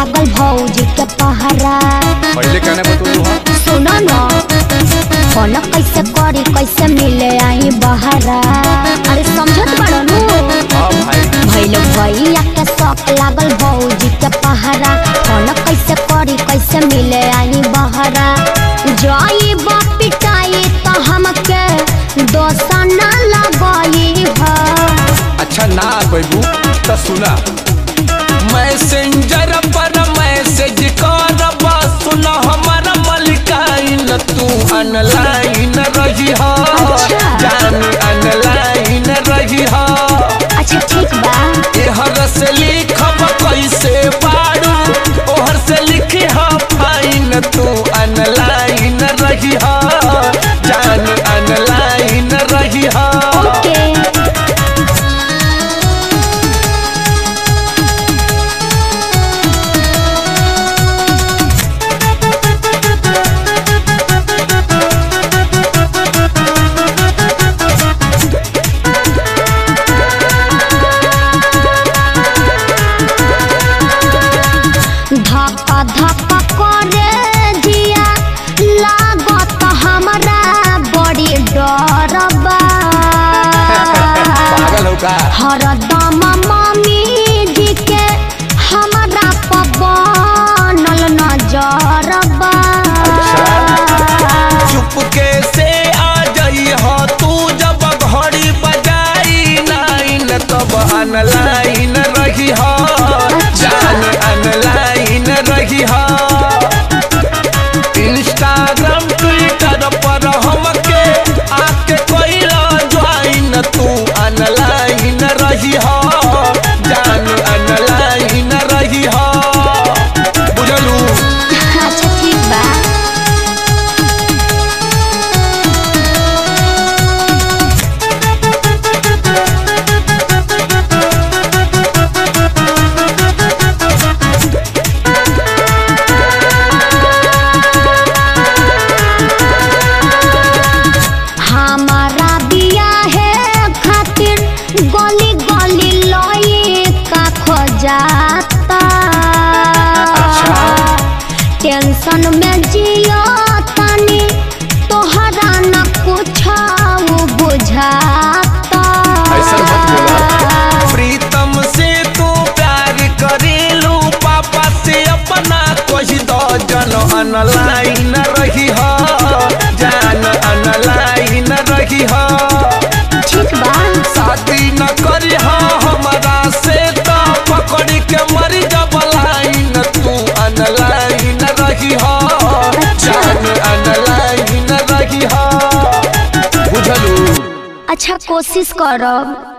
लागल भौजी के पहरा। पहले कहने बतू सुनो न फोन कैसे करी कैसे मिले आई बहरा। अरे समझत बड़ो नु भैलो भैया के शौक लागल भौजी के पहरा। फोन कैसे करी कैसे मिले आई बहरा। जाई पिटाई तो हमके दोसा ना लगाई है। अच्छा ना बेबू तो सुना मैसेंजर पर मैसेज करबा सुना हमारा मलिकाइन तू ऑनलाइन रही हो। जान ऑनलाइन रही हो। अच्छा ठीक बा एहर से लिखब कैसे बाड़ू ओहर से लिखी हो फाइन तू ऑनलाइन रही हो। जान ऑनलाइन रही हो। धक्का धक्का करे जिया लागत हमरा बड़ी डर बा। पागल हो का हरदम मम्मी जी के हमरा पर बनल नजर बा। चुपके से आ जाई हो तू जब घड़ी बजाई नाइन तब ऑनलाइन रही हो। जान ऑनलाइन रही हो। इंस्टाग्राम ट्विटर पर हमके आके कोइला ज्वाइन तू ऑनलाइन रही हो। जान ऑनलाइन रही हो। बुझलू अच्छा ठीक बा हमारा बिया है खातिर गली गली लोई का खोजाता। टेंशन में जियो तनी तोहरा न कुछ बुझाता। प्रीतम से तू प्यार करेलू पापा से अपना कोई दो जन ऑनलाइन रही हो। जान ऑनलाइन रही हो। ठीक बा शादी न करी हो हमारा से तो पकड़ के मरी जब लाइन तू ऑनलाइन रही हो। जान ऑनलाइन रही हो। बुझलू अच्छा कोशिश करब।